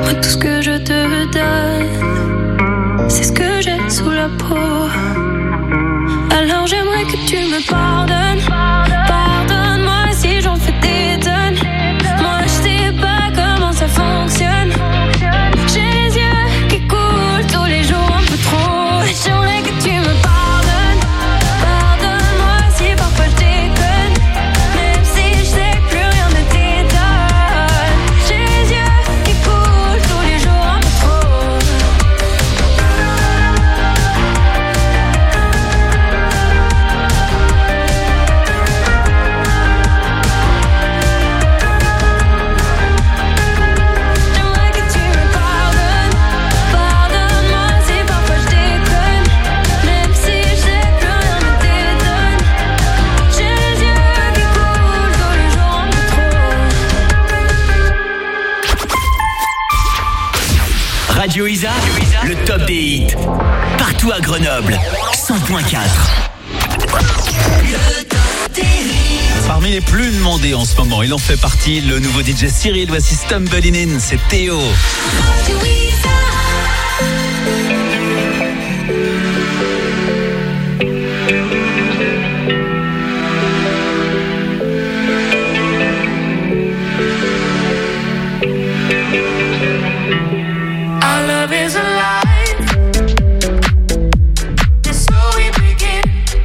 Moi, tout ce que je te donne, c'est ce que j'ai sous la peau. Alors j'aimerais que tu me pardonnes. Pardonne-moi si j'en fais des tonnes. Moi je sais pas comment ça fonctionne. J'ai les yeux qui coulent tous les jours un peu trop. J'aimerais que tu me pardonnes. Pardonne-moi si parfois je déconne. Même si je sais que plus rien ne t'étonne. J'ai les yeux qui coulent tous les jours un peu trop. J'aimerais que tu me pardonnes. Pardonne-moi si parfois je déconne. Même si je sais que plus rien ne t'étonne. J'ai les yeux qui coulent tous les jours un peu trop. Radio Isa, le top des hits. Partout à Grenoble, 100.4. Parmi les plus demandés en ce moment, il en fait partie, le nouveau DJ Cyril. Voici Stumbling In, c'est Théo. Our love is alive. And so we begin.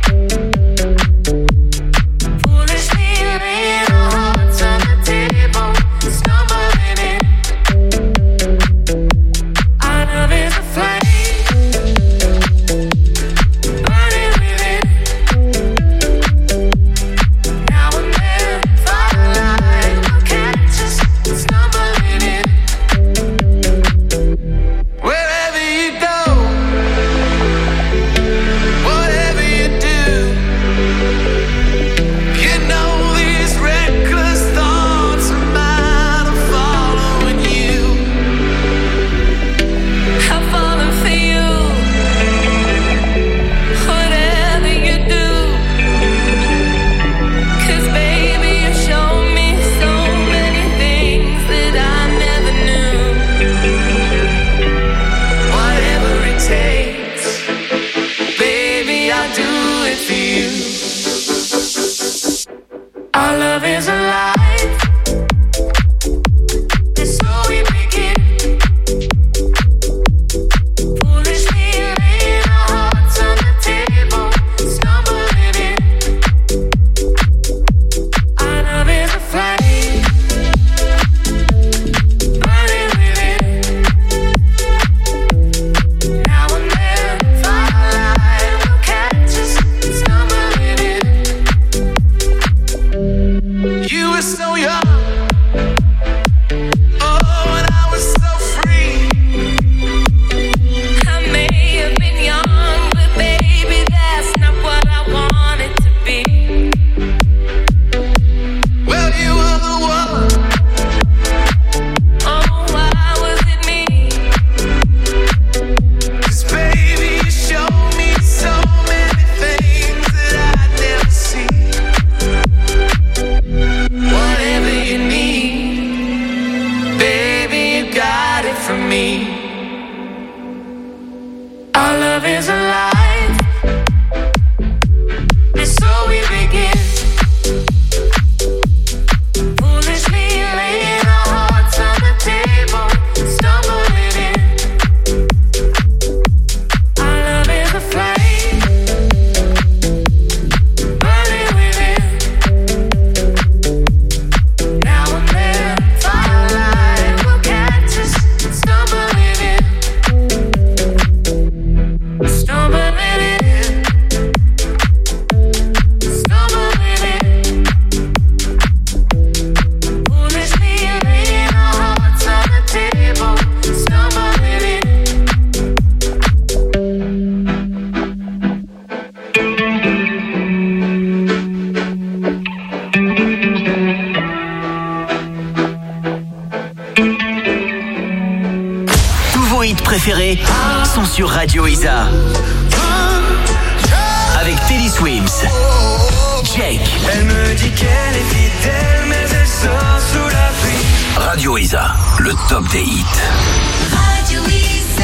Foolishly laying our hearts on the table, stumbling in. Our love is a flame, burning within. Now and then, firelight will catch us stumbling in. Wherever you go, whatever you do, you know these reckless thoughts of mine are following you. I'm falling for you. Whatever you do, 'cause baby you show me so many things that I never knew. Whatever it takes, baby, I'll do it for you. Our love is alive, and so we begin. Foolishly laying our hearts on the table, stumbling in. Our love is a flame, burning within. Now and then, firelight will catch us stumbling in. You were so young, oh, and I was so free. I may have been young, but baby, that's not what I wanted to be. Well, you were the one. Oh, why was it me? 'Cause baby, you showed me so many things that I'd never see. Whatever you need, baby, you got it from me. Our love is alive, and so we begin. Foolishly laying our hearts on the table, stumbling in. Our love is a flame, burning within. Now and then, firelight will catch us stumbling in. Stumbling in. Stumbling in. Foolishly laying our hearts on the table, stumbling in. Tous vos hits préférés sont sur Radio Isa. Avec Teddy Swims, Jake, Elle me dit qu'elle est fidèle, mais elle sort sous la pluie. Radio Isa, le top des hits. Radio Isa.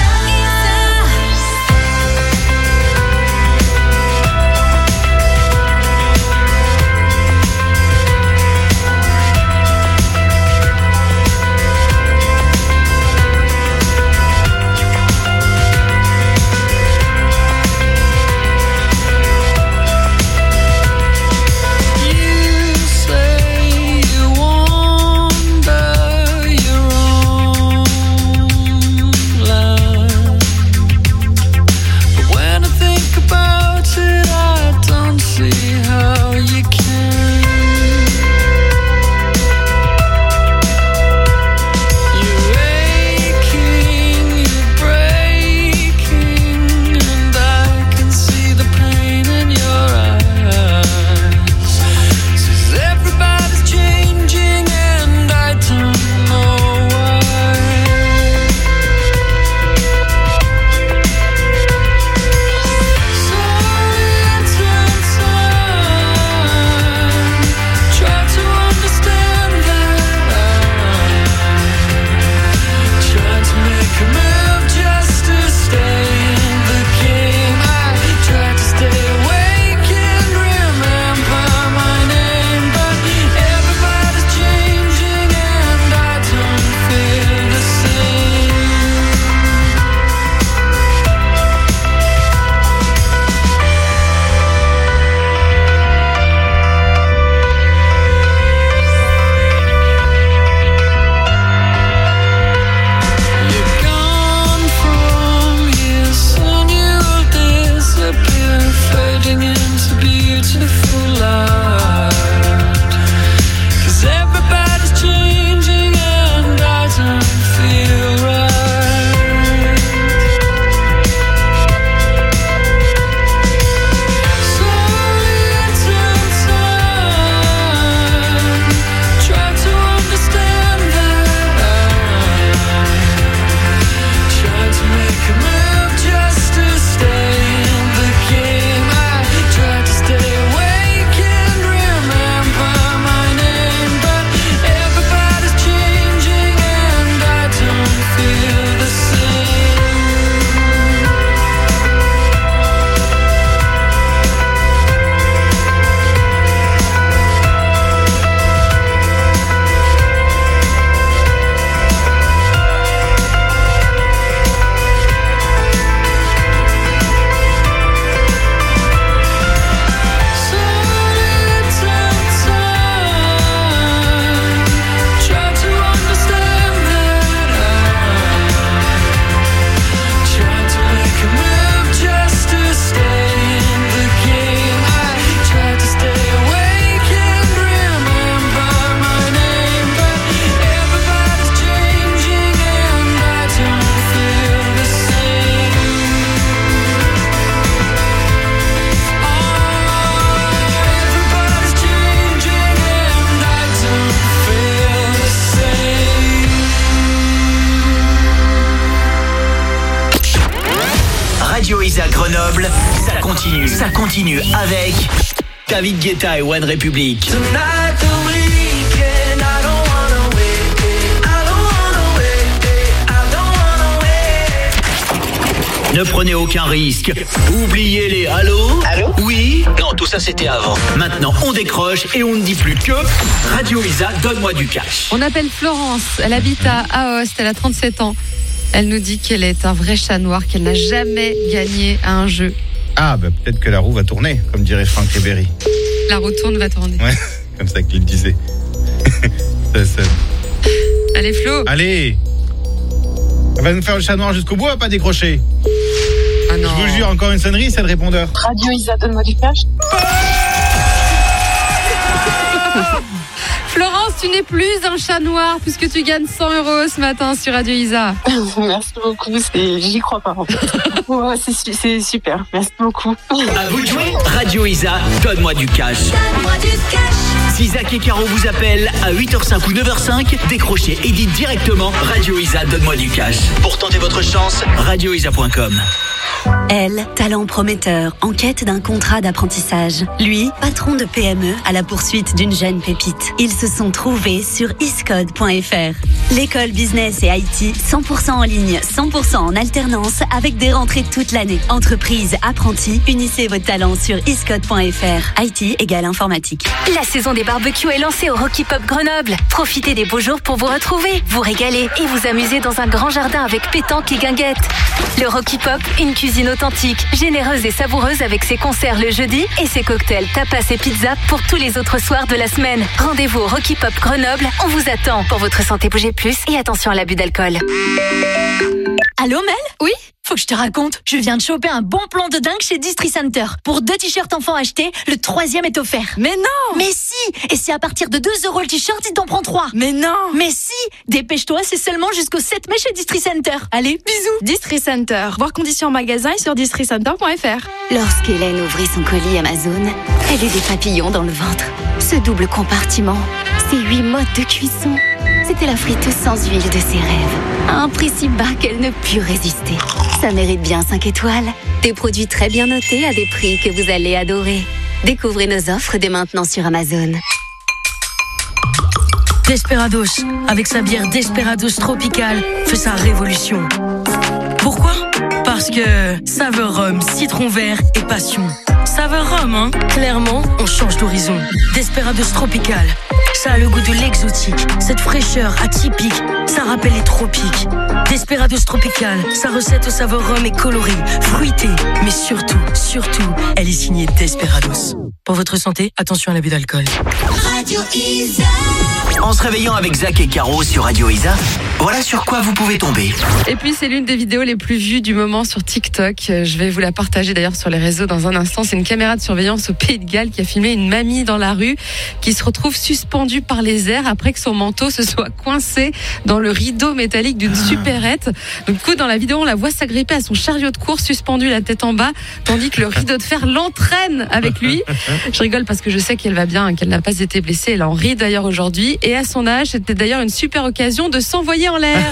Grenoble, ça continue avec David Guetta et One Republic. Ne prenez aucun risque. Oubliez les allô. Allô? Oui? Non, tout ça c'était avant. Maintenant, on décroche et on ne dit plus que Radio Isa, donne-moi du cash. On appelle Florence, elle habite à Aoste, elle a 37 ans. Elle nous dit qu'elle est un vrai chat noir, qu'elle n'a jamais gagné à un jeu. Ah, bah peut-être que la roue va tourner, comme dirait Franck Ribéry. La roue tourne, va tourner. Ouais, comme ça qu'il disait. ça. Allez Flo. Allez. Elle va nous faire le chat noir jusqu'au bout, elle va pas décrocher. Ah non. Je vous jure, encore une sonnerie, c'est le répondeur. Radio Isa, donne-moi du cash. Florence, tu n'es plus un chat noir puisque tu gagnes 100 € ce matin sur Radio Isa. Merci beaucoup, j'y crois pas en fait. Ouais, c'est super, merci beaucoup. À vous de jouer. Radio Isa, donne-moi du cash. Donne-moi du cash. Si Zach et Caro vous appellent à 8h05 ou 9h05, décrochez et dites directement Radio Isa, donne-moi du cash. Pour tenter votre chance, radioisa.com. Elle, talent prometteur, en quête d'un contrat d'apprentissage. Lui, patron de PME à la poursuite d'une jeune pépite. Ils se sont trouvés sur iscode.fr. L'école business et IT, 100% en ligne, 100% en alternance, avec des rentrées toute l'année. Entreprise, apprentis, unissez vos talents sur iscode.fr. IT égale informatique. La saison des barbecues est lancée au Rocky Pop Grenoble. Profitez des beaux jours pour vous retrouver, vous régaler et vous amuser dans un grand jardin avec pétanque et guinguettes. Le Rocky Pop, une cuisine authentique, généreuse et savoureuse avec ses concerts le jeudi et ses cocktails, tapas et pizzas pour tous les autres soirs de la semaine. Rendez-vous au Rocky Pop Grenoble, on vous attend. Pour votre santé, bougez plus et attention à l'abus d'alcool. Allô Mel ? Oui ? Faut que je te raconte, je viens de choper un bon plan de dingue chez Distri Center. Pour 2 t-shirts enfants achetés, le 3e est offert. Mais non ! Mais si ! Et c'est à partir de 2 € le t-shirt, il t'en prend 3. Mais non ! Mais si ! Dépêche-toi, c'est seulement jusqu'au 7 mai chez Distri Center. Allez, bisous. Distri Center. Voir conditions en magasin et sur districenter.fr. Lorsqu'Hélène ouvrit son colis Amazon, elle eut des papillons dans le ventre. Ce double compartiment, ces 8 modes de cuisson, c'était la friteuse sans huile de ses rêves. À un prix si bas qu'elle ne put résister. Ça mérite bien 5 étoiles. Des produits très bien notés à des prix que vous allez adorer. Découvrez nos offres dès maintenant sur Amazon. Desperados, avec sa bière Desperados Tropical, fait sa révolution. Pourquoi ? Parce que saveur rhum, citron vert et passion. Saveur rhum, hein ? Clairement, on change d'horizon. Desperados Tropical, ça a le goût de l'exotique. Cette fraîcheur atypique, ça rappelle les tropiques. Desperados Tropical, sa recette au saveur rhum est colorée, fruitée, mais surtout, elle est signée Desperados. Pour votre santé, attention à l'abus d'alcool. Radio Isa. En se réveillant avec Zach et Caro sur Radio Isa, voilà sur quoi vous pouvez tomber. Et puis c'est l'une des vidéos les plus vues du moment sur TikTok. Je vais vous la partager d'ailleurs sur les réseaux dans un instant. C'est une caméra de surveillance au Pays de Galles qui a filmé une mamie dans la rue qui se retrouve suspendue par les airs après que son manteau se soit coincé dans le rideau métallique d'une supérette. Donc, du coup, dans la vidéo, on la voit s'agripper à son chariot de course suspendu la tête en bas, tandis que le rideau de fer l'entraîne avec lui. Je rigole parce que je sais qu'elle va bien, qu'elle n'a pas été blessée. Elle en rit d'ailleurs aujourd'hui. Et à son âge, c'était d'ailleurs une super occasion de s'envoyer en l'air.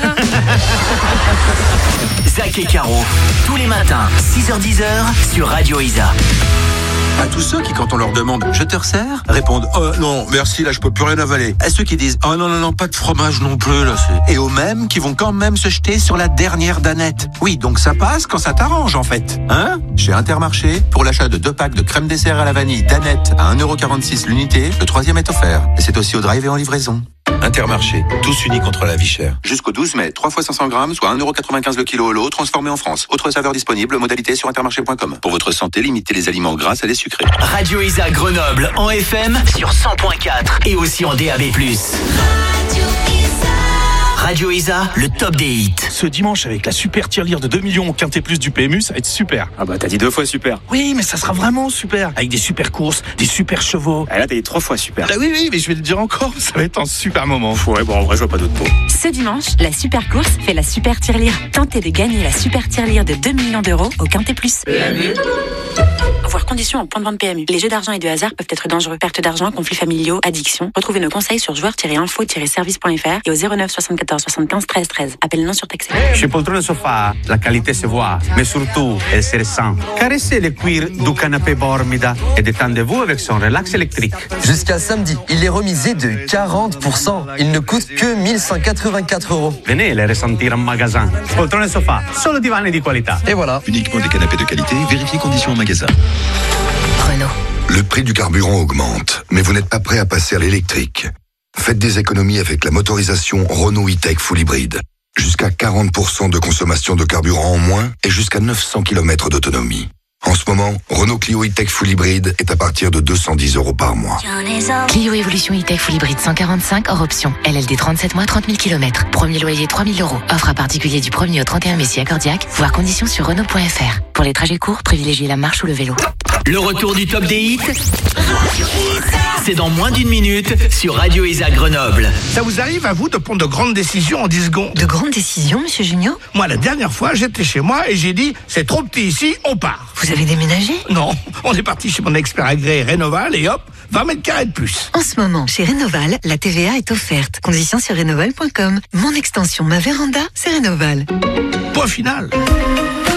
Zach et Caro, tous les matins, 6h-10h sur Radio Isa. À tous ceux qui, quand on leur demande « je te resserre ?» répondent « oh non, merci, là je peux plus rien avaler ». À ceux qui disent « oh non, pas de fromage non plus là ». Et aux mêmes qui vont quand même se jeter sur la dernière danette. Oui, donc ça passe quand ça t'arrange en fait. Hein ? Chez Intermarché, pour l'achat de 2 packs de crème dessert à la vanille danette à 1,46€ l'unité, le 3e est offert. Et c'est aussi au drive et en livraison. Intermarché, tous unis contre la vie chère. Jusqu'au 12 mai, 3 fois 500 grammes, soit 1,95€ le kilo au lot, transformé en France. Autre saveur disponible, modalité sur intermarché.com. Pour votre santé, limitez les aliments gras à les sucrés. Radio Isa Grenoble en FM sur 100.4 et aussi en DAB+. Radio Isa, le top des hits. Ce dimanche, avec la super tirelire de 2 millions au Quintet Plus du PMU, ça va être super. Ah bah t'as dit 2 fois super. Oui, mais ça sera vraiment super. Avec des super courses, des super chevaux. Ah là t'as dit 3 fois super. Ah oui, mais je vais le dire encore, ça va être un super moment. Ouais, bon en vrai je vois pas d'autre mot. Ce dimanche, la super course fait la super tirelire. Tentez de gagner la super tirelire de 2 millions d'euros au Quintet Plus. PMU. Voir conditions en point de vente PMU. Les jeux d'argent et de hasard peuvent être dangereux. Perte d'argent, conflits familiaux, addiction. Retrouvez nos conseils sur joueurs-info-service.fr et au 09 74 75 13 13. Appel non surtaxé. Chez Poltrone Sofa, la qualité se voit, mais surtout, elle se ressent. Caressez le cuir du canapé Bormida et détendez-vous avec son relax électrique. Jusqu'à samedi, il est remisé de 40%. Il ne coûte que 1184 €. Venez les ressentir en magasin. Poltrone Sofa, solo divani di qualità. Et voilà. Uniquement des canapés de qualité, vérifiez conditions en magasin. Renault. Le prix du carburant augmente, mais vous n'êtes pas prêt à passer à l'électrique. Faites des économies avec la motorisation Renault E-Tech Full Hybrid. Jusqu'à 40% de consommation de carburant en moins et jusqu'à 900 km d'autonomie. En ce moment, Renault Clio E-Tech Full Hybrid est à partir de 210 € par mois. Clio Evolution E-Tech Full Hybrid 145 hors option. LLD 37 mois, 30 000 km. Premier loyer 3 000 €. Offre à particulier du 1er au 31 mai si accordiaque. Voir conditions sur Renault.fr. Pour les trajets courts, privilégiez la marche ou le vélo. Le retour du top des hits, c'est dans moins d'1 minute sur Radio Isa Grenoble. Ça vous arrive à vous de prendre de grandes décisions en 10 secondes? De grandes décisions, monsieur Junio ? Moi, la dernière fois, j'étais chez moi et j'ai dit « c'est trop petit ici, on part ». Vous avez déménagé ? Non, on est parti chez mon expert agréé Rénoval et hop, 20 mètres carrés de plus. En ce moment, chez Rénoval, la TVA est offerte. Conditions sur rénoval.com. Mon extension, ma véranda, c'est Rénoval. Point final.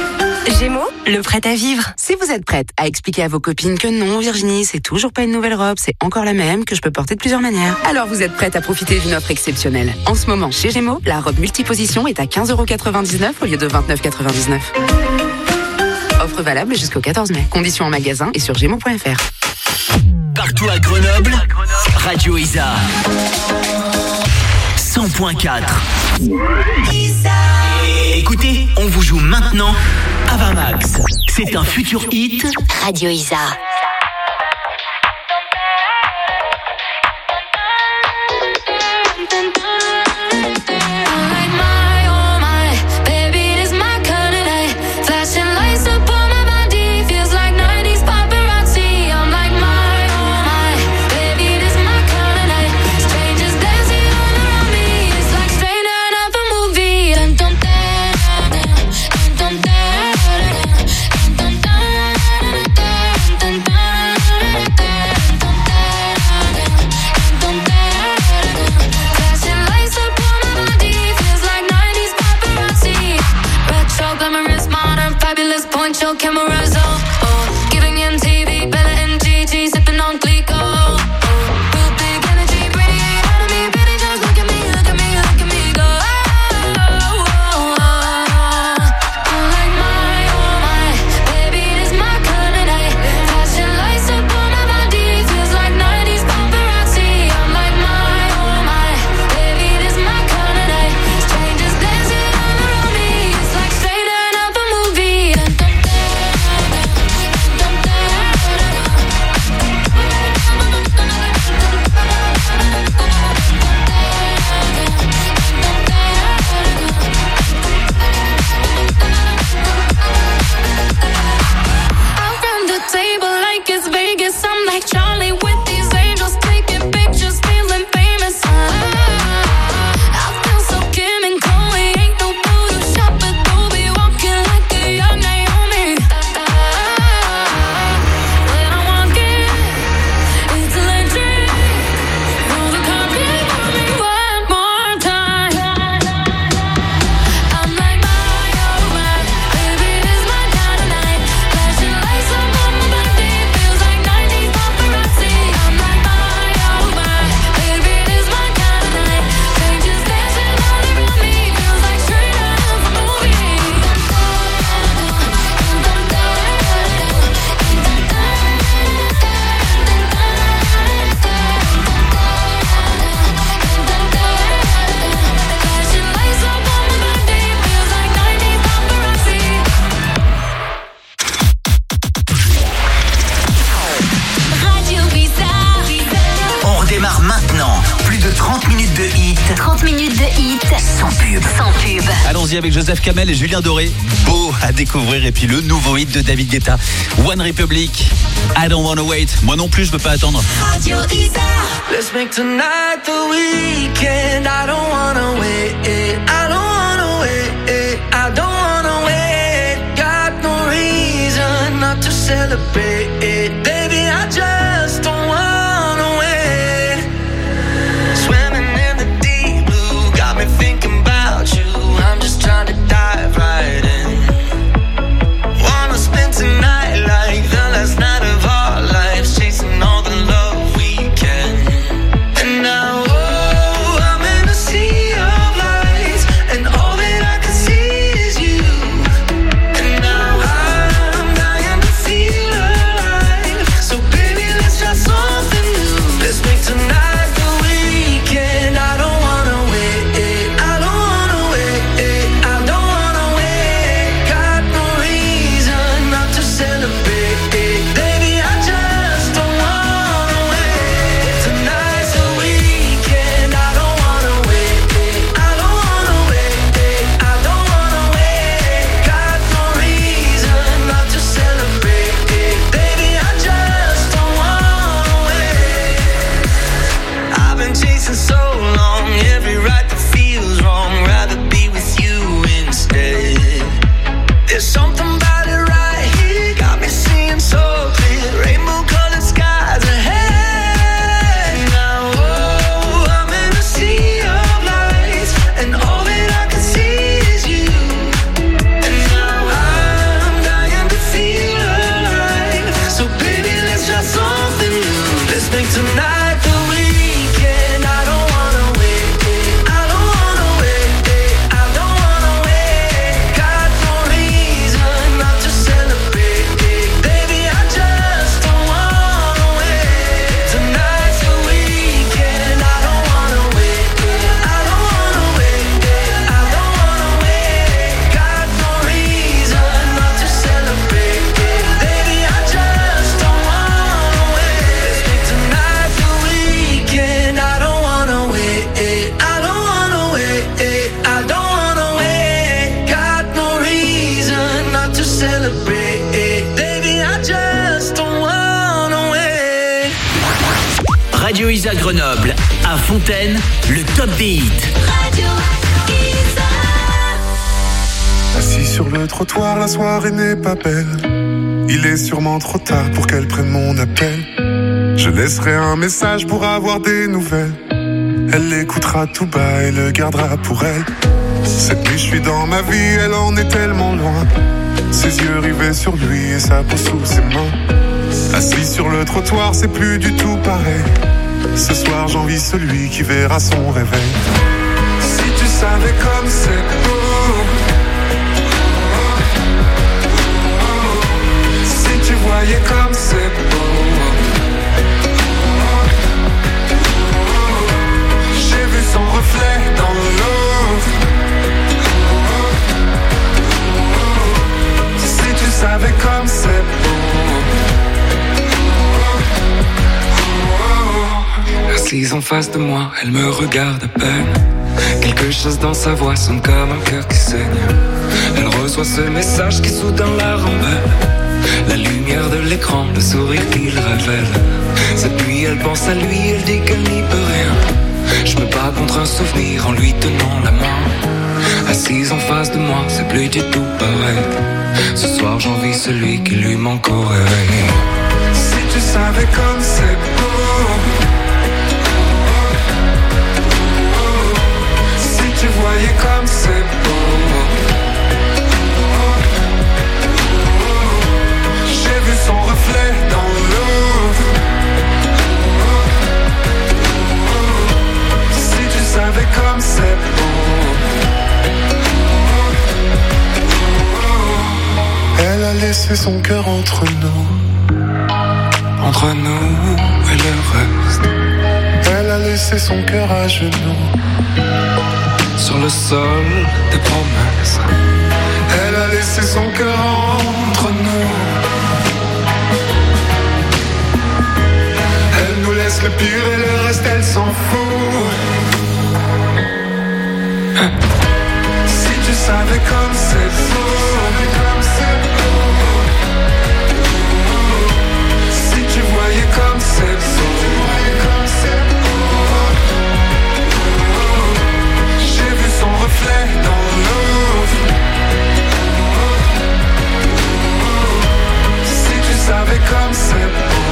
Gémeaux, le prêt à vivre. Si vous êtes prête à expliquer à vos copines que non, Virginie, c'est toujours pas une nouvelle robe, c'est encore la même, que je peux porter de plusieurs manières, alors vous êtes prête à profiter d'une offre exceptionnelle. En ce moment, chez Gémeaux, la robe multiposition est à 15,99€ au lieu de 29,99€. Offre valable jusqu'au 14 mai. Conditions en magasin et sur gémeaux.fr. Partout à Grenoble, Radio Isa 100.4. Écoutez, on vous joue maintenant Ava Max. C'est un futur hit. Radio Isa. Avec Joseph Kamel et Julien Doré. Beau à découvrir. Et puis le nouveau hit de David Guetta, One Republic, I Don't Wanna Wait. Moi non plus, je peux pas attendre. Radio Isa. Let's make tonight the weekend. I don't wanna wait. I don't wanna wait. I don't wanna wait. Got no reason not to celebrate. Baby, I just don't wanna wait. Swimming in the deep blue, got me thinking about you. I'm just trying to dive right in. Wanna spend tonight like the last night of our lives, chasing all the love we can. And now, oh, I'm in a sea of lights, and all that I can see is you. And now I'm dying to feel alive. Isa Grenoble. À Fontaine, le top des hits. Radio Isa. Assis sur le trottoir, la soirée n'est pas belle. Il est sûrement trop tard pour qu'elle prenne mon appel. Je laisserai un message pour avoir des nouvelles. Elle l'écoutera tout bas et le gardera pour elle. Cette nuit je suis dans ma vie, elle en est tellement loin. Ses yeux rivés sur lui et sa peau sous ses mains. Assis sur le trottoir, c'est plus du tout pareil. Ce soir j'envie celui qui verra son réveil. Si tu savais comme c'est beau, si tu voyais comme c'est beau. J'ai vu son reflet dans l'eau. Si tu savais comme c'est beau. Assise en face de moi, elle me regarde à peine. Quelque chose dans sa voix sonne comme un cœur qui saigne. Elle reçoit ce message qui soudain la rembelle. La lumière de l'écran, le sourire qu'il révèle. Cette nuit elle pense à lui, elle dit qu'elle n'y peut rien. Je me bats contre un souvenir en lui tenant la main. Assise en face de moi, c'est plus du tout pareil. Ce soir j'envie celui qui lui manque au réveil. Si tu savais comme c'est beau. Si tu voyais comme c'est beau. J'ai vu son reflet dans l'eau. Si tu savais comme c'est beau. Elle a laissé son cœur entre nous et le reste. Elle a laissé son cœur à genoux sur le sol des promesses. Elle a laissé son cœur entre nous. Elle nous laisse le pire et le reste elle s'en fout. Si tu savais comme c'est beau. Si tu voyais comme c'est beau. J'ai vu son reflet dans l'eau. Si tu savais comme c'est beau.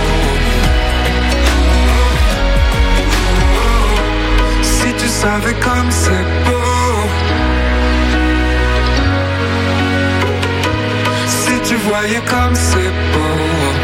Si tu savais comme c'est beau. Si tu voyais comme c'est beau.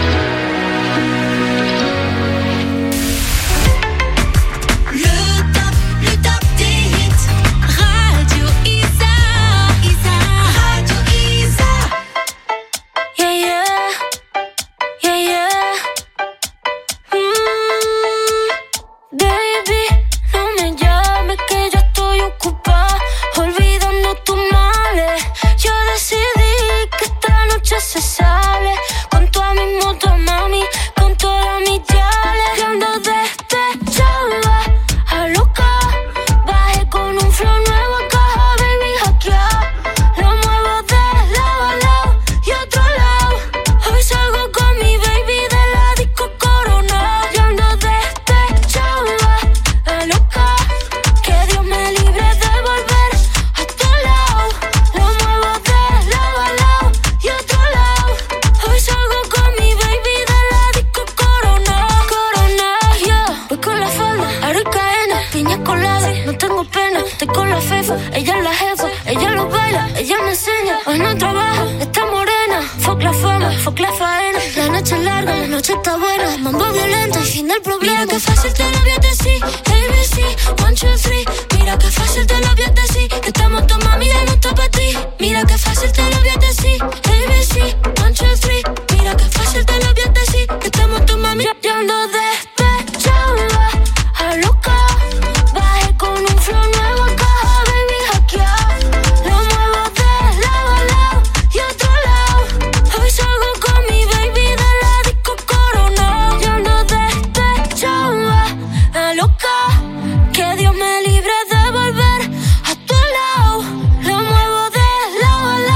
Se sale con toda mi moto, mami, con toda mi diale. Yo ando despechada, a loca. Bajé con un flow nuevo a caja, baby, hackeado. Lo muevo de lado a lado y otro lado. Hoy salgo con mi baby de la disco Corona. Yo ando despechada, a loca. Que Dios me libre de volver a tu lado. Lo muevo de lado a lado y otro lado. Hoy salgo con mi baby de la disco Corona. Corona, yeah. Voy con la falda, aro y cadena, piña colada, no tengo pena. Estoy con la fefa, ella es la jefa. Ella lo baila, ella me enseña. Hoy no trabaja, está morena. Fuck la fama, fuck la faena. La noche es larga, la noche está buena. Mambo violento, el fin del problema. Mira que fácil te lo voy a decir, ABC, 1, 2, 3. Mira que fácil te lo voy a decir, que estamos tu mami de no está pa' ti. Mira que fácil te lo voy a decir, ABC, 1, 2, 3. Mira que fácil te lo voy a decir, que estamos tu mami. Yo ando despechada, a loca. Bajé con un flow nuevo a caja, baby, hackeado. Lo muevo de lado a lado y otro lado. Hoy salgo con mi baby de la disco Corona. Yo ando despechada, a loca. Que Dios me libre de volver a tu lado. Lo muevo de lado a lado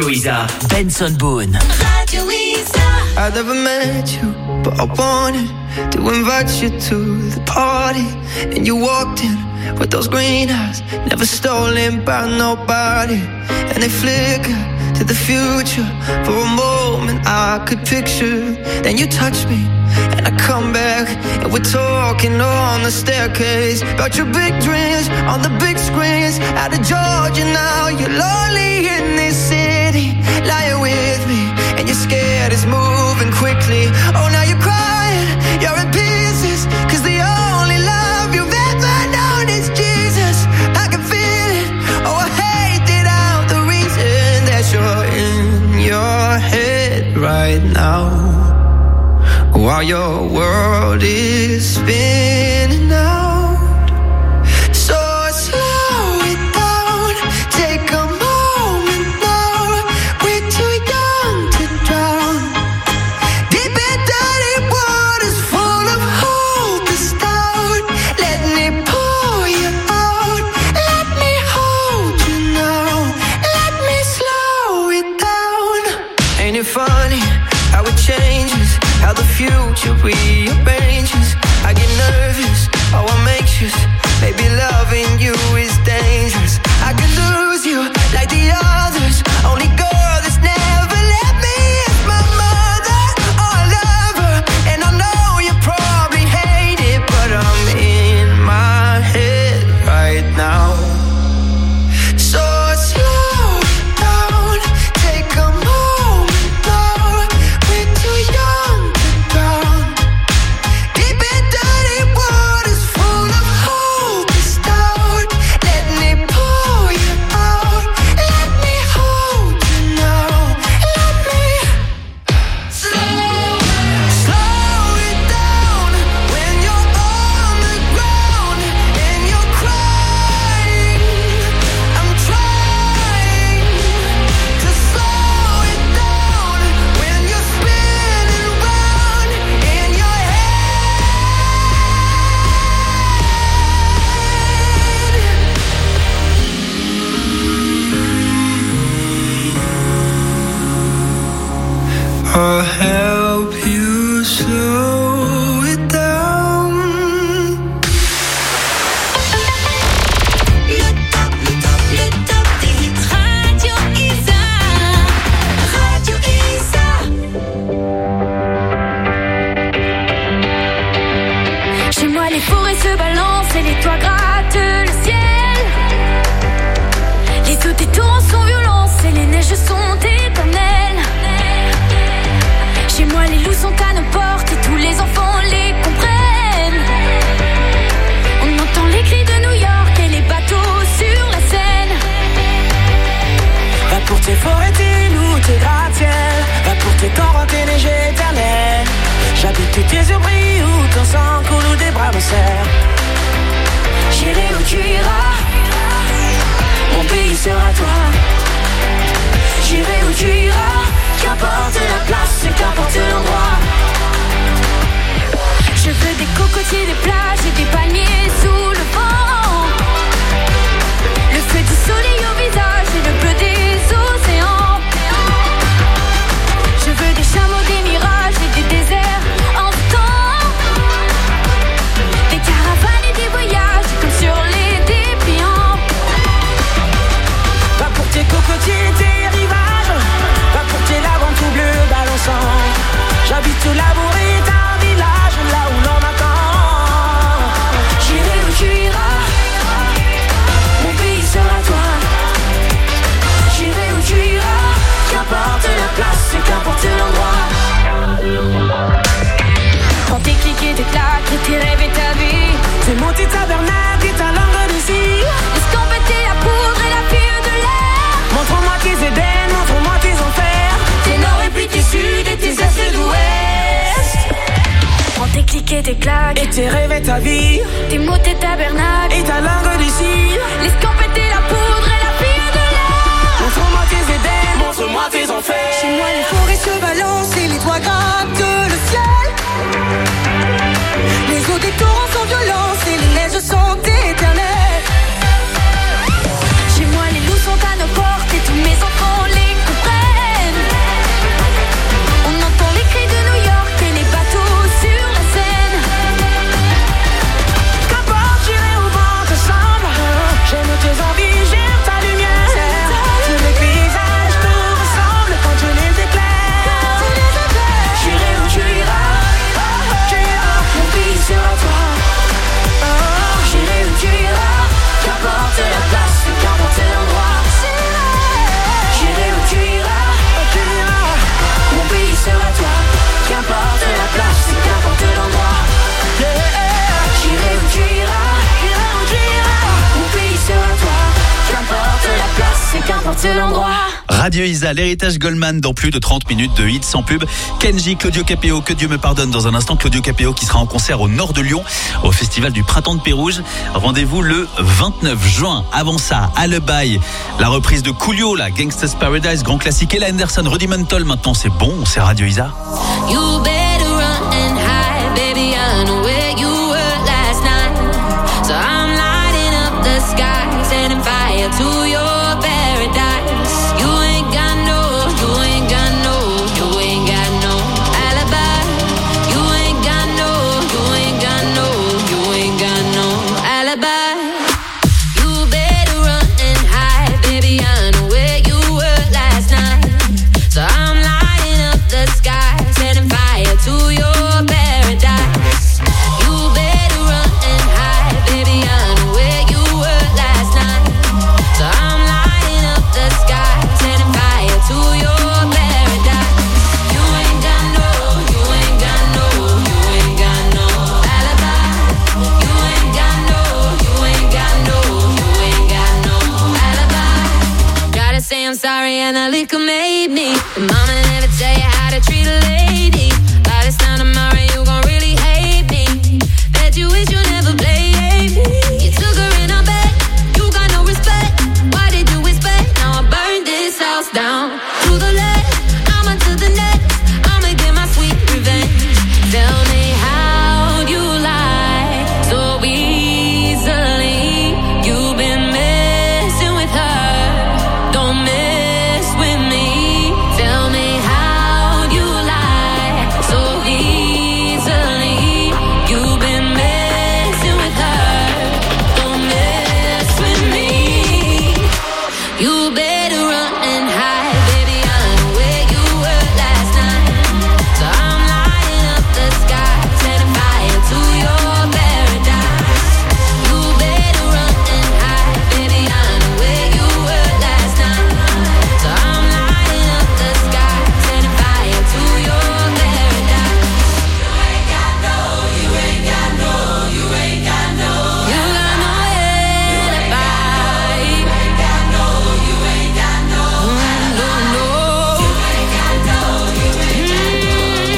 Radio Isa, Benson Boone. Radio Isa. I never met you, but I wanted to invite you to the party. And you walked in with those green eyes, never stolen by nobody. And they flicker to the future. For a moment I could picture. Then you touch me and I come back, and we're talking on the staircase about your big dreams on the big screens. Out of Georgia now, you're lonely in this city, lying with me, and you're scared it's moving quickly. Oh, now you're crying, you're in pieces, 'cause the only love you've ever known is Jesus. I can feel it, oh, I hate it out, the reason that you're in your head right now, while your world is spinning out. So slow it down, take a moment now. We're too young to drown. Deep in dirty waters full of hope is down. Let me pull you out. Let me hold you now. Let me slow it down. Ain't it funny how it changes, how the future rearranges? I get nervous, oh I'm anxious. Maybe loving you is dangerous. I could lose you like the others. Only girl that's never let me is my mother. Oh, I love her, and I know you probably hate it, but I'm in my head right now. So slow down, take a moment now. We're too young to drown. Deep in dirty waters full of hope is down. Let me pull you out. Let me hold you now. Let me slow it down when you're on the ground and you're crying. I'm trying to slow it down when you're spinning round in your head. I'll help you slow it down. Le top des hits Radio Isa. Radio Isa. Chez moi les forêts se balancent et les toits grattent le ciel. Les eaux des torrents sont violentes et les neiges sont éternelles. Chez moi les loups sont à nos portes et tous les enfants les comprennent. On entend les cris de New York et les bateaux sur la Seine. Va pour tes forêts, tes loups, tes gratte-ciel. Va pour tes torrents, tes neiges éternelles. J'habite où tes yeux brillent, où ton sang coule, où des bras me serrent. J'irai où tu iras, Mon pays sera toi. j'irai où tu iras. Qu'importe la place, qu'importe l'endroit. Je veux des cocotiers, des plages et des palmiers sous le vent. Le feu du soleil au visage et le bleu des océans. Je veux des chameaux, des mirages et des déserts en temps. Des caravanes et des voyages comme sur les dépliants. Va pour tes cocotiers, tes rivages. Va pour tes laves en tout bleu balançant. J'habite au labour et un village là où l'on m'attend. J'irai où tu iras, Mon pays sera toi. j'irai où tu iras. Qu'importe la place et qu'importe l'endroit. Quand tes clics et tes claques et tes rêves et ta vie. C'est monter tabernacle et ta langue de cire. Escampetez la poudre et la pire de l'air. Montre-moi tes Éden, montre-moi tes enfers. Tes nord et puis tes sud et tes est d'ouest. Prends tes clics et tes claques Et tes rêves et ta vie. tes mots, tes tabernacles Et ta langue de cire. L'escampetez la poudre et la pire de l'air. Montre-moi tes Éden, montre-moi tes enfers. Chez moi les forêts se balancent et les toits grattent le ciel. Les eaux des torrents sont violentes et les neiges sont éternelles. Chez moi les loups sont à nos portes et tous mes enfants les comprennent. n'importe l'endroit. Radio Isa, l'héritage Goldman dans plus de 30 minutes de hits sans pub. Kenji, Claudio Capéo, que Dieu me pardonne. Dans un instant, Claudio Capéo qui sera en concert au nord de Lyon, au festival du Printemps de Pérouge. Rendez-vous le 29 juin. Avant ça, Alibi, la reprise de Coolio, la Gangsta's Paradise, grand classique. Ella Anderson, Rudimental. Maintenant, c'est bon, c'est Radio Isa. You better run and hide, baby, I know where you were last night. So I'm lighting up the sky, setting fire to your paradise. You ain't got no, you ain't got no, you ain't got no alibi. You ain't got no, you ain't got no, you ain't got no alibi. You better run and hide, baby, I know where you were last night. So I'm lighting up the sky, setting fire to your paradise. You better run and hide, baby, I know where you were last night. So I'm lighting up the sky, setting fire to your paradise. You ain't got no, you ain't got no, you ain't got no alibi. You ain't got no, you ain't got no, you ain't got no alibi. Gotta say I'm sorry and the liquor made me. Mama never tell you how to treat a lady. By this time tomorrow you gon' really hate me. Bet you wish you never played me. You took her in a bed, you got no respect. Why did you expect? Now I burned this house down to the left, I'm onto the next. I'ma get my sweet revenge. Tell me how you lie so easily. You've been messing with her, don't mess with me. Tell me how you lie so easily. You've been messing with her, don't mess with me. You better run and hide, baby, I know where you were last night. So I'm lighting up the sky, setting fire to your paradise. You better run and hide, baby, I know where you were last night. So I'm lighting up the sky, setting fire to your paradise. You ain't got no, you ain't got no, you ain't got no. You got no alibi. You ain't got no, you ain't got no alibi. No. You ain't got no, you ain't got no, you ain't got no.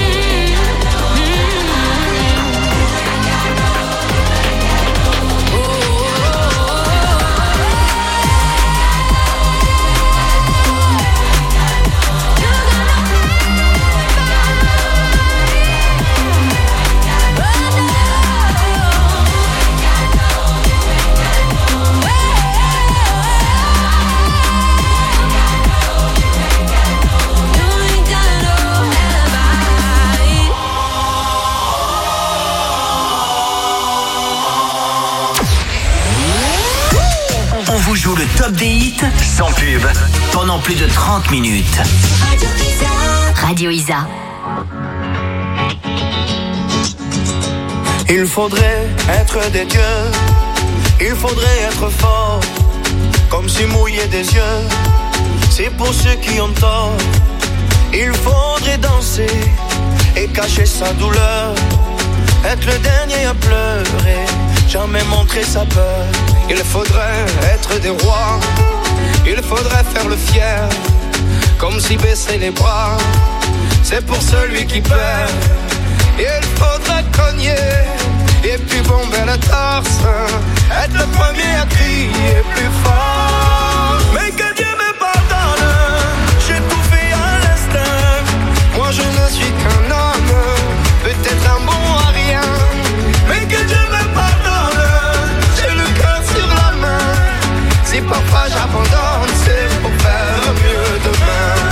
On vous joue le top des hits sans pub pendant plus de 30 minutes. Radio Isa. Il faudrait être des dieux, il faudrait être fort, comme si mouiller des yeux, c'est pour ceux qui ont tort. Il faudrait danser et cacher sa douleur, être le dernier à pleurer, jamais montrer sa peur. Il faudrait être des rois, il faudrait faire le fier, comme si baisser les bras, c'est pour celui qui perd. Il faudrait cogner et puis bomber le torse, être le premier à crier plus fort. Mais que Dieu me pardonne, j'ai tout fait à l'instinct. Moi je ne suis qu'un homme, peut-être un bon à rien. Mais que Dieu me pardonne, j'ai le cœur sur la main. Si parfois j'abandonne, c'est pour faire mieux demain.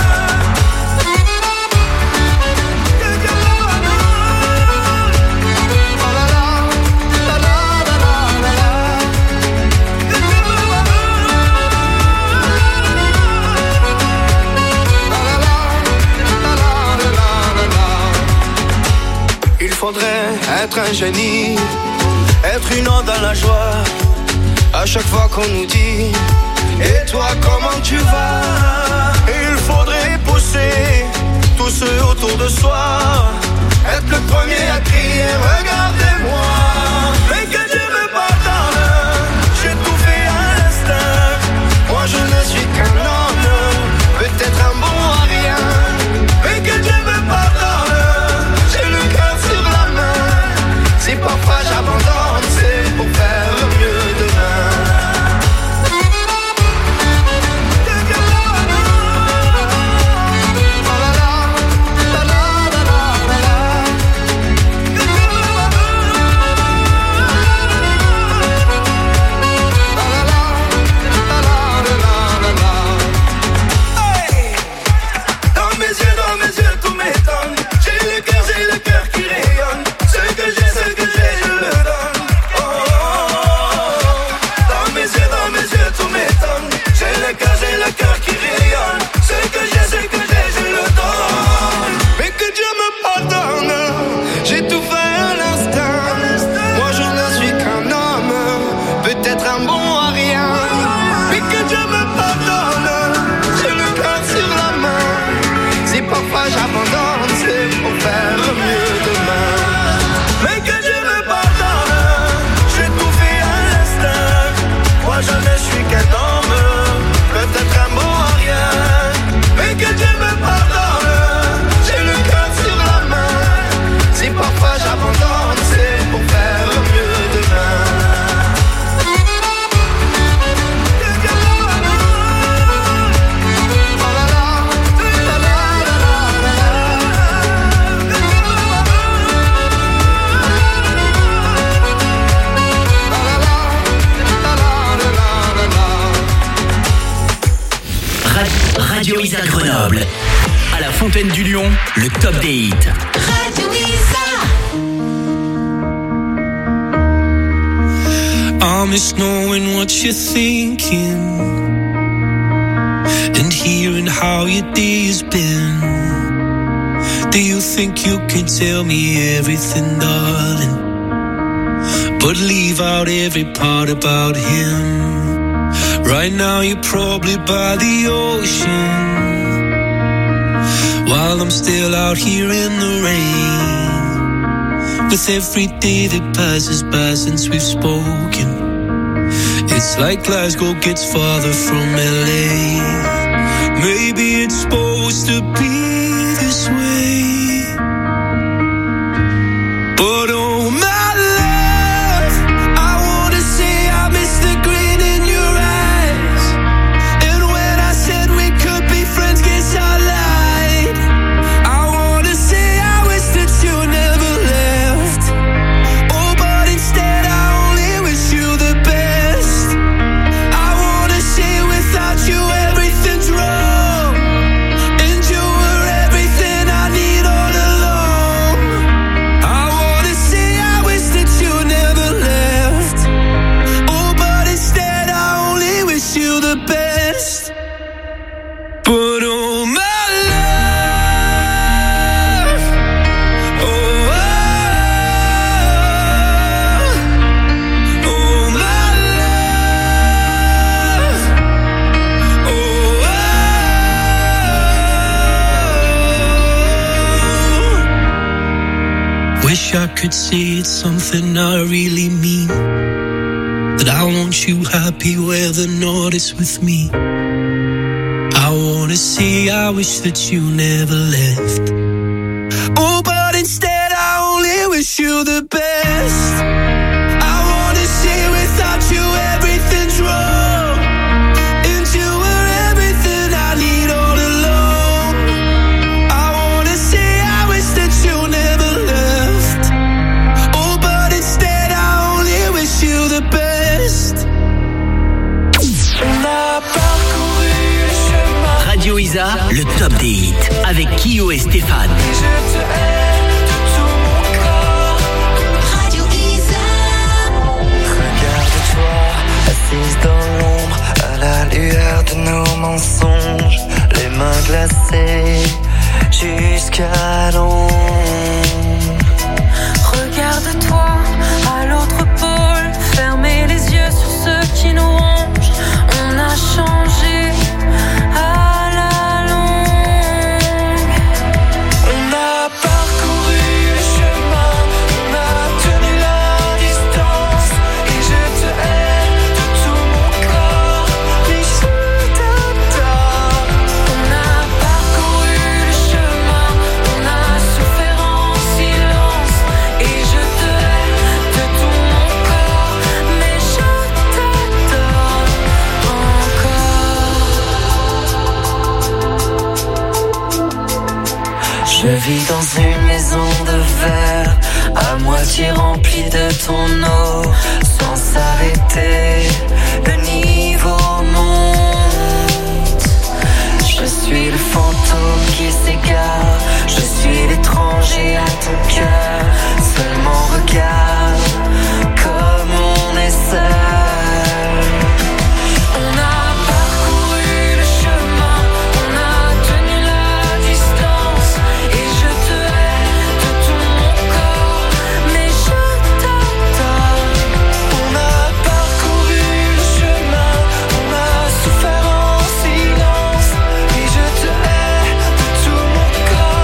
Il faudrait être un génie, être une onde dans la joie. À chaque fois qu'on nous dit et toi comment tu vas? Il faudrait pousser tous ceux autour de soi, être le premier à crier regardez-moi. Mais que Dieu me pardonne, j'ai tout fait à l'instinct. Moi je ne suis qu'un homme, plaine du Lion, le top des hits. Radio I miss knowing what you're thinking and hearing how your day's been. Do you think you can tell me everything, darling, but leave out every part about him? Right now you're probably by the ocean, while I'm still out here in the rain. With every day that passes by since we've spoken, it's like Glasgow gets farther from LA. Maybe it's supposed to be this way, but oh my love, I wanna say I miss the grin in your eyes. And when I said we could be friends, guess I lied. I wanna say I wish that you never left. Oh, but instead I only wish you the best. I wanna say without you everything's wrong, and you were everything I need all along. I wanna say I wish that you never left. Oh, but instead I only wish you the best. But oh my love, oh, oh my love, oh. Wish I could say it's something I really mean, that I want you happy where the north is with me. I wanna say I wish that you never left. Oh, but instead I only wish you the best. I wanna say without you everything's wrong, and you were everything I need all along. I wanna say I wish that you never left. Oh, but instead I only wish you the best. On a parcouru le chemin. Radio Isa, le top des hits, avec Kyo et Stéphane. Je te aime de tout mon corps. Radio Isa. Regarde-toi, assise dans l'ombre, à la lueur de nos mensonges, les mains glacées jusqu'à l'ombre. Regarde-toi à l'autre pôle, fermez les yeux sur ceux qui nous rongent. On a changé à la longue. On a parcouru le chemin, on a tenu la distance, et je te aime de tout mon corps, mais je t'adore. On a parcouru le chemin, on a souffert en silence. Et je te hais de tout mon corps, mais je t'adore encore. Je vis dans une maison de verre, à moitié remplie de ton eau, sans s'arrêter, le niveau monte. Je suis le fantôme qui s'égare, je suis l'étranger à ton cœur. Seulement regarde comme on est seul. On a parcouru le chemin, on a tenu la distance. Et je te hais de tout mon corps, mais je t'adore. On a parcouru le chemin, on a souffert en silence, et je te hais de tout mon corps.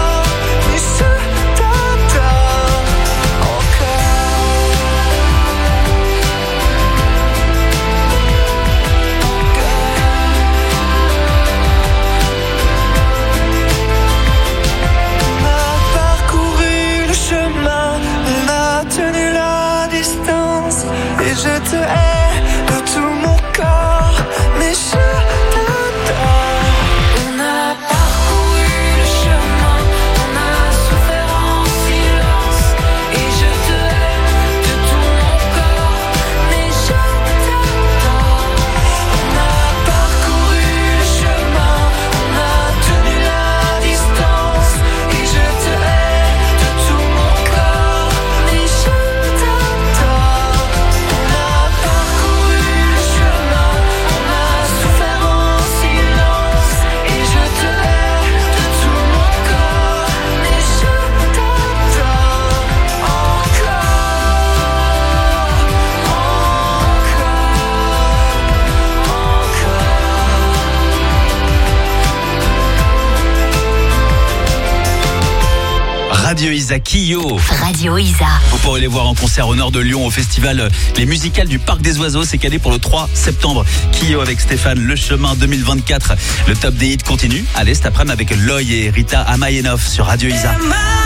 Radio Isa Kyo. Radio Isa. Vous pourrez les voir en concert au nord de Lyon au festival Les Musicales du Parc des Oiseaux. C'est calé pour le 3 septembre. Kyo avec Stéphane, Le Chemin 2024. Le top des hits continue à l'est après-midi avec Loy et Rita Amayenov sur Radio Isa.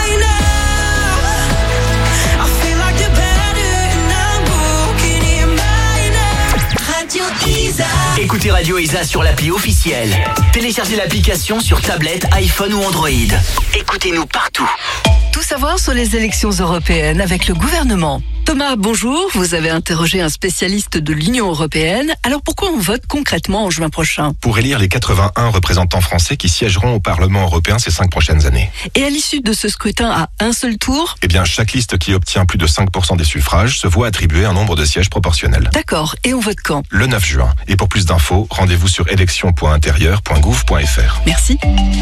Écoutez Radio Isa sur l'appli officielle. Téléchargez l'application sur tablette, iPhone ou Android. Écoutez-nous partout. Tout savoir sur les élections européennes avec le gouvernement. Thomas, bonjour. Vous avez interrogé un spécialiste de l'Union européenne. Alors pourquoi on vote concrètement en juin prochain ? Pour élire les 81 représentants français qui siégeront au Parlement européen ces 5 prochaines années. Et à l'issue de ce scrutin à un seul tour ? Eh bien, chaque liste qui obtient plus de 5% des suffrages se voit attribuer un nombre de sièges proportionnel. D'accord. Et on vote quand ? Le 9 juin. Et pour plus d'infos, rendez-vous sur élections.intérieur.gouv.fr. Merci.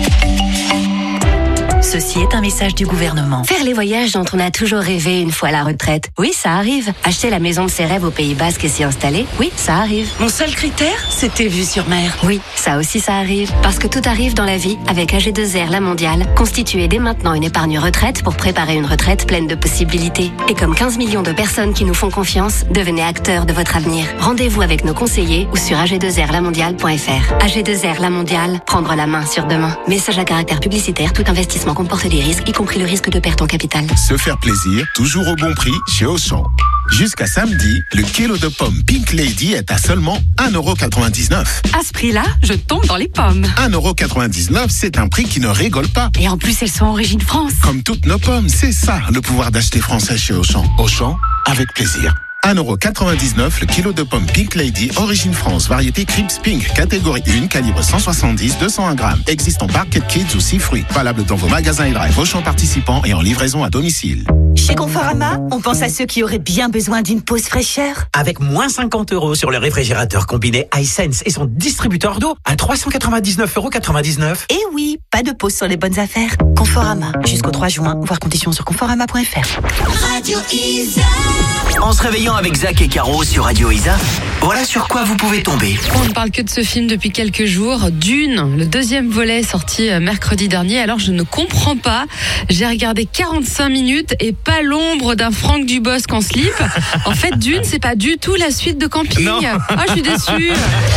Ceci est un message du gouvernement. Faire les voyages dont on a toujours rêvé une fois à la retraite. Oui, ça arrive. Acheter la maison de ses rêves au Pays Basque et s'y installer. Oui, ça arrive. Mon seul critère, c'était vue sur mer. Oui, ça aussi ça arrive. Parce que tout arrive dans la vie avec AG2R La Mondiale. Constituez dès maintenant une épargne retraite pour préparer une retraite pleine de possibilités. Et comme 15 millions de personnes qui nous font confiance, devenez acteurs de votre avenir. Rendez-vous avec nos conseillers ou sur ag2rlamondiale.fr. AG2R La Mondiale, prendre la main sur demain. Message à caractère publicitaire, tout investissement comporte des risques, y compris le risque de perte en capital. Se faire plaisir, toujours au bon prix chez Auchan. Jusqu'à samedi, le kilo de pommes Pink Lady est à seulement 1,99 €. À ce prix-là, je tombe dans les pommes. 1,99 €, c'est un prix qui ne rigole pas. Et en plus, elles sont origine France. Comme toutes nos pommes, c'est ça le pouvoir d'acheter français chez Auchan. Auchan, avec plaisir. 1,99 € le kilo de pommes Pink Lady, origine France, variété Crips Pink, catégorie 1, calibre 170-201 grammes. Existe en Barquette Kids ou 6 fruits. Valable dans vos magasins et drive Auchan participants et en livraison à domicile. Chez Conforama, on pense à ceux qui auraient bien besoin d'une pause fraîcheur. Avec moins 50 € sur le réfrigérateur combiné iSense et son distributeur d'eau à 399,99 €. Et oui, pas de pause sur les bonnes affaires. Conforama, jusqu'au 3 juin, voir conditions sur conforama.fr. Radio Isa. En se réveillant avec Zach et Caro sur Radio Isa, voilà sur quoi vous pouvez tomber. On ne parle que de ce film depuis quelques jours. Dune, le deuxième volet sorti mercredi dernier. Alors je ne comprends pas. J'ai regardé 45 minutes et pas l'ombre d'un Franck Dubosc en slip. En fait, Dune, c'est pas du tout la suite de Camping. Non. Ah, je suis déçue.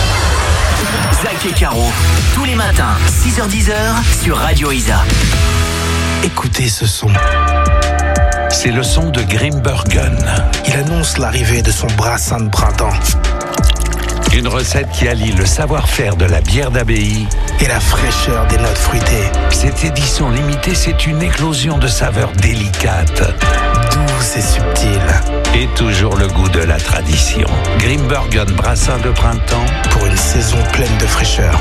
Zach et Caro, tous les matins, 6h-10h sur Radio Isa. Écoutez ce son. C'est le son de Grimbergen. Il annonce l'arrivée de son brassin de printemps. Une recette qui allie le savoir-faire de la bière d'abbaye et la fraîcheur des notes fruitées. Cette édition limitée, c'est une éclosion de saveurs délicates, douces et subtiles. Et toujours le goût de la tradition. Grimbergen brassin de printemps pour une saison pleine de fraîcheur.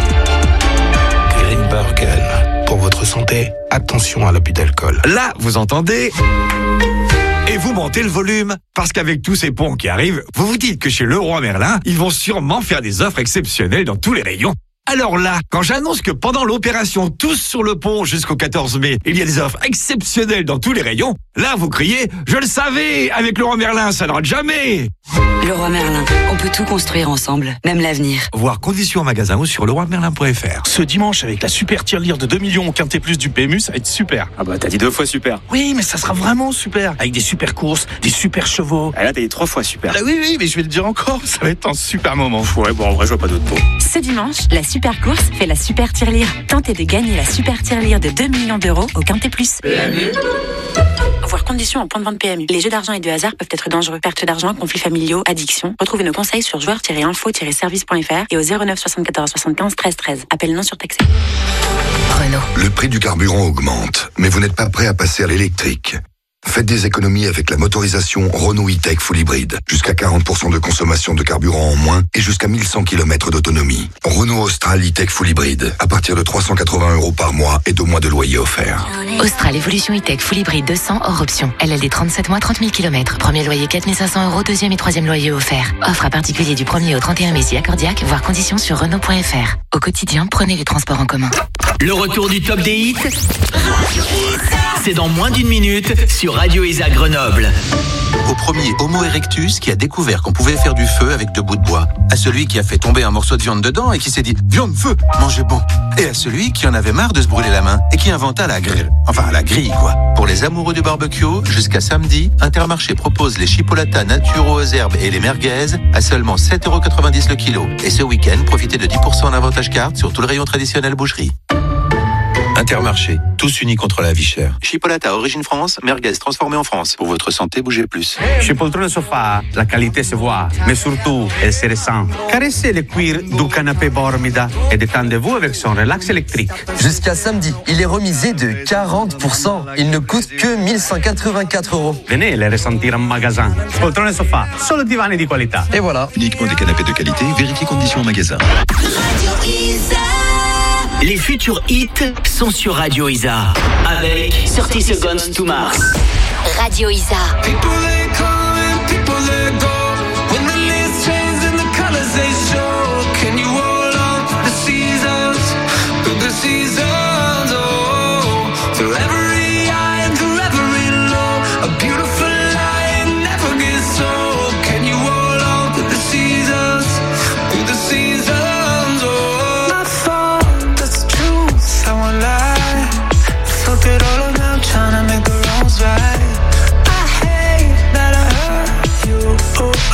Grimbergen. Pour votre santé, attention à l'abus d'alcool. Là, vous entendez ? Et vous montez le volume, parce qu'avec tous ces ponts qui arrivent, vous vous dites que chez Leroy Merlin, ils vont sûrement faire des offres exceptionnelles dans tous les rayons. Alors là, quand j'annonce que pendant l'opération Tous sur le pont jusqu'au 14 mai, il y a des offres exceptionnelles dans tous les rayons, là vous criez « Je le savais, avec Leroy Merlin, ça ne rate jamais !» Leroy Merlin, on peut tout construire ensemble, même l'avenir. Voir conditions en magasin ou sur leroymerlin.fr. Ce dimanche, avec la super tirelire de 2 millions au Quintet Plus du PMU, ça va être super. Ah bah t'as dit 2 fois super. Oui, mais ça sera vraiment super. Avec des super courses, des super chevaux. Ah là t'as dit 3 fois super. Ah oui, mais je vais le dire encore, ça va être un super moment. Ouais, bon en vrai je vois pas d'autre mot. Ce dimanche, la super course fait la super tirelire. Tentez de gagner la super tirelire de 2 millions d'euros au Quintet Plus. PMU. Voir conditions en point de vente PMU. Les jeux d'argent et de hasard peuvent être dangereux. Perte d'argent, conflits familiaux, addiction. Retrouvez nos conseils sur joueurs-info-service.fr et au 09 74 75 13 13. Appel non surtaxé. Renault. Le prix du carburant augmente, mais vous n'êtes pas prêt à passer à l'électrique. Faites des économies avec la motorisation Renault E-Tech Full Hybrid. Jusqu'à 40% de consommation de carburant en moins et jusqu'à 1100 km d'autonomie. Renault Austral E-Tech Full Hybrid. À partir de 380 € par mois et 2 mois de loyer offert. Austral Evolution E-Tech Full Hybrid 200 hors option. LLD 37 mois, 30 000 km. Premier loyer 4 500 €, deuxième et troisième loyer offert. Offre à particulier du 1er au 31 mai si accordiaque, voir conditions sur Renault.fr. Au quotidien, prenez les transports en commun. Le retour du top des hits, c'est dans moins d'une minute sur Radio Isa Grenoble. Au premier Homo erectus qui a découvert qu'on pouvait faire du feu avec 2 bouts de bois. À celui qui a fait tomber un morceau de viande dedans et qui s'est dit « Viande, feu, mangez bon ». Et à celui qui en avait marre de se brûler la main et qui inventa la grille. Enfin, la grille, quoi. Pour les amoureux du barbecue, jusqu'à samedi, Intermarché propose les chipolatas naturaux aux herbes et les merguez à seulement 7,90 € le kilo. Et ce week-end, profitez de 10% en avantage carte sur tout le rayon traditionnel boucherie. Intermarché, tous unis contre la vie chère. Chipolata origine France, merguez transformée en France. Pour votre santé, bougez plus. Chez Poltrone Sofa, la qualité se voit, mais surtout, elle se ressent. Caressez le cuir du canapé Bormida et détendez-vous avec son relax électrique. Jusqu'à samedi, il est remisé de 40%. Il ne coûte que 1184 €. Venez les ressentir en magasin. Poltrone Sofa, solo divani di qualità. Et voilà. Uniquement des canapés de qualité, vérifiez conditions en magasin. Les futurs hits sont sur Radio Isa avec 30 Seconds to Mars. Radio Isa. People they come and people they go. When the leaves change and the colors they show. Can you hold on to the seasons? Through the seasons, oh. Through every high and through every low. A beautiful lie never gets old. Can you hold on to the seasons? Through the seasons, oh. My fault, that's the truth, I won't lie. Fucked it all up now, trying to make the wrongs right. I hate that I hurt you.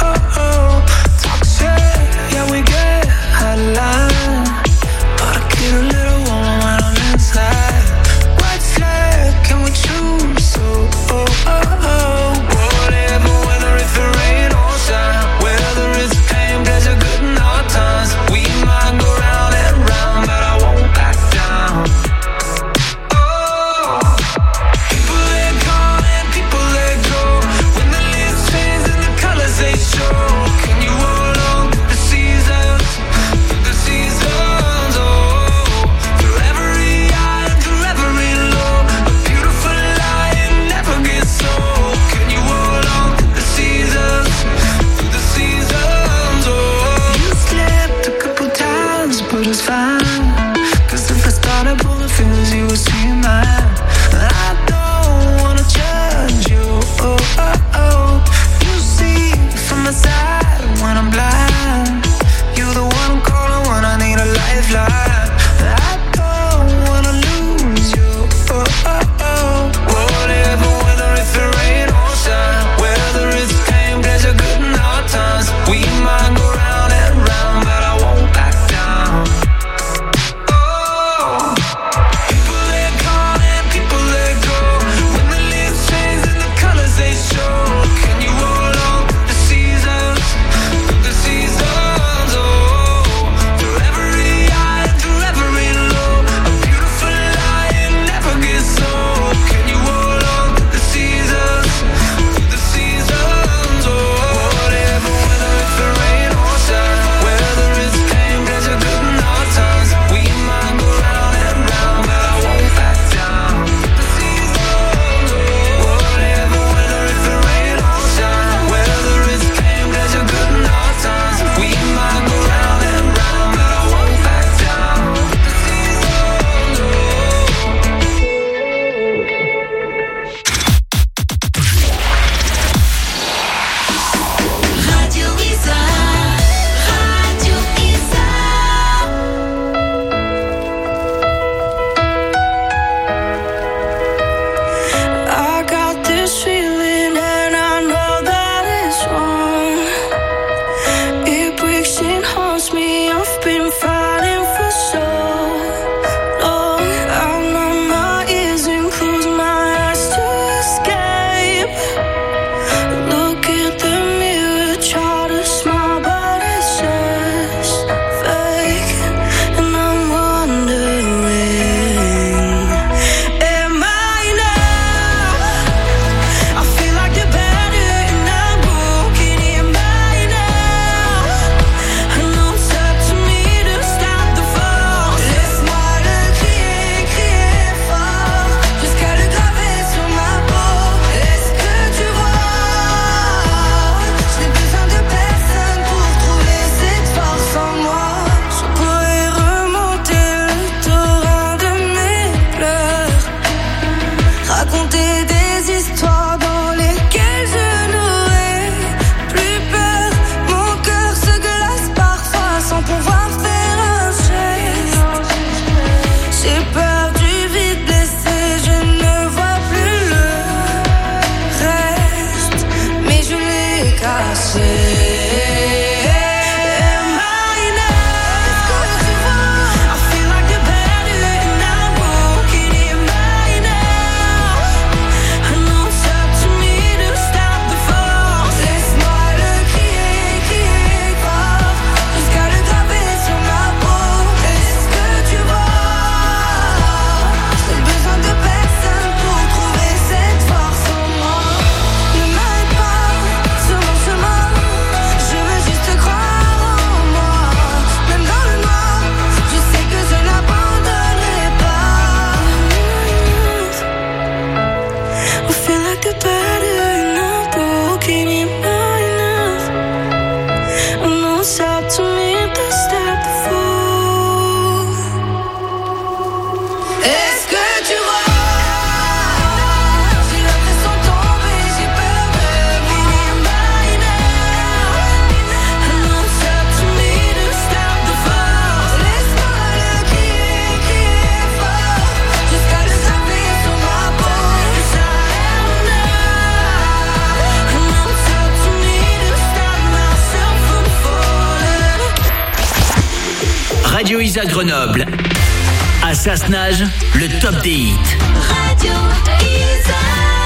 Radio Isa Grenoble. À Sassenage, le top des hits. Radio Isa.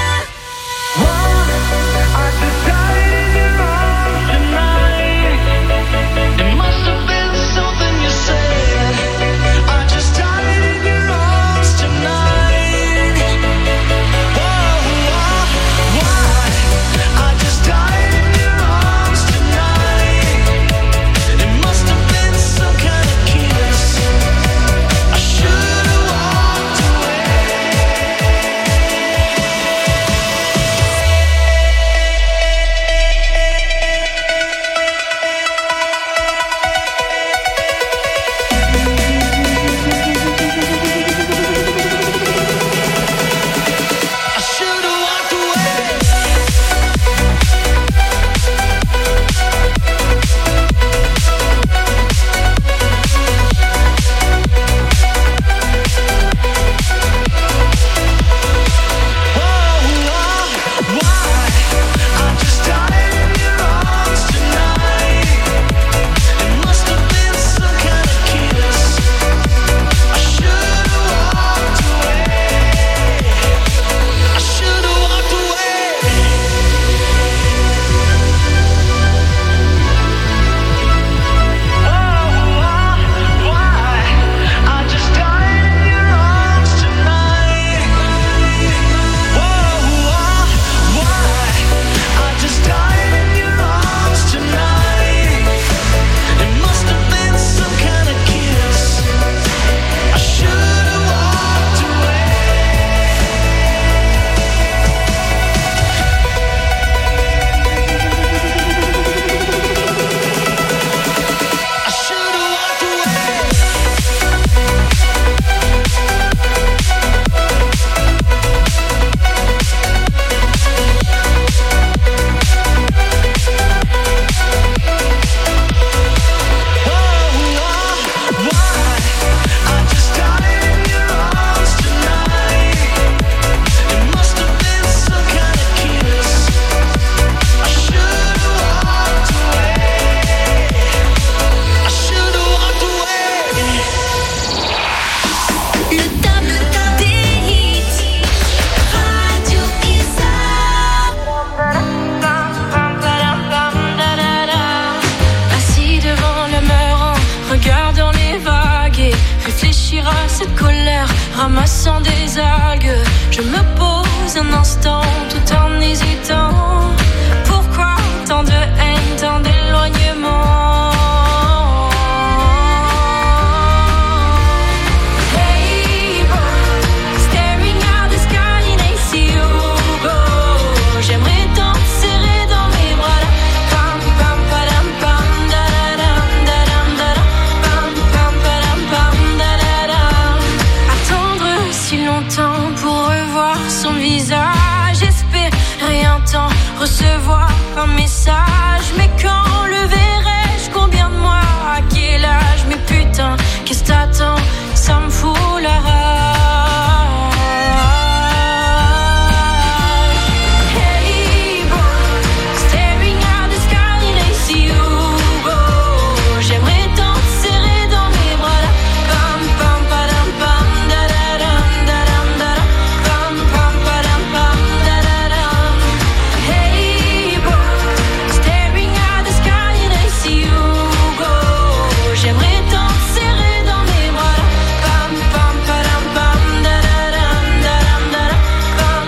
Ramassant des algues, je me pose un instant tout en hésitant. Pourquoi tant de haine, tant d'éloignement? Hey boy, staring at the sky and I see you go. J'aimerais t'en serrer dans mes bras là. Pam pam padam pam da da dam da dam da dam. Pam pam padam pam da da dam. Attendre si longtemps pour revoir son visage, espérer un temps, recevoir un message. Mais quand le verrai-je, combien de mois, à quel âge? Mais putain, qu'est-ce t'attends?